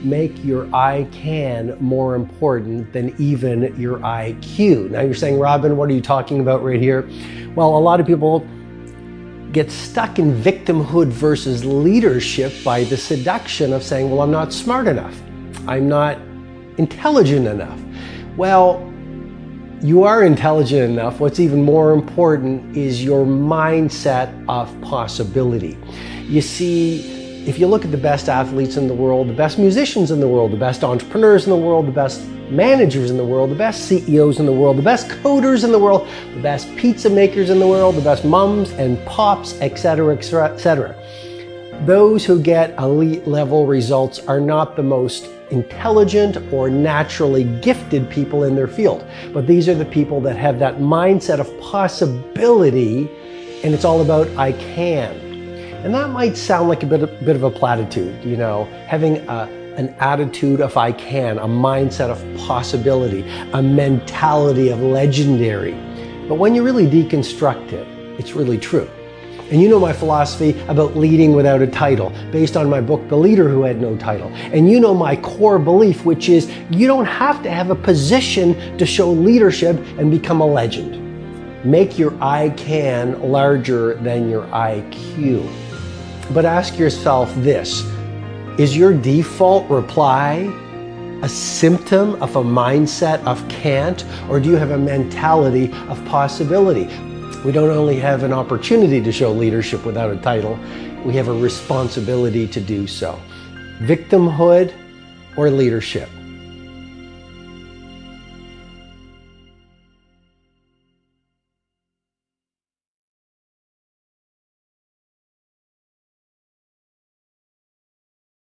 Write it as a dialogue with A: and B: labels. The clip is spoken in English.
A: make your I can more important than even your IQ. Now you're saying, Robin, what are you talking about right here? Well, a lot of people get stuck in victimhood versus leadership by the seduction of saying, well, I'm not smart enough. I'm not intelligent enough. Well, you are intelligent enough. What's even more important is your mindset of possibility. You see, if you look at the best athletes in the world, the best musicians in the world, the best entrepreneurs in the world, the best managers in the world, the best CEOs in the world, the best coders in the world, the best pizza makers in the world, the best mums and pops, etc., etc. Those who get elite level results are not the most intelligent or naturally gifted people in their field, but these are the people that have that mindset of possibility, and it's all about I can. And that might sound like a bit of a platitude, you know, having an attitude of I can, a mindset of possibility, a mentality of legendary. But when you really deconstruct it, it's really true. And you know my philosophy about leading without a title, based on my book, The Leader Who Had No Title. And you know my core belief, which is you don't have to have a position to show leadership and become a legend. Make your I can larger than your IQ. But ask yourself this, is your default reply a symptom of a mindset of can't, or do you have a mentality of possibility? We don't only have an opportunity to show leadership without a title, we have a responsibility to do so. Victimhood or leadership?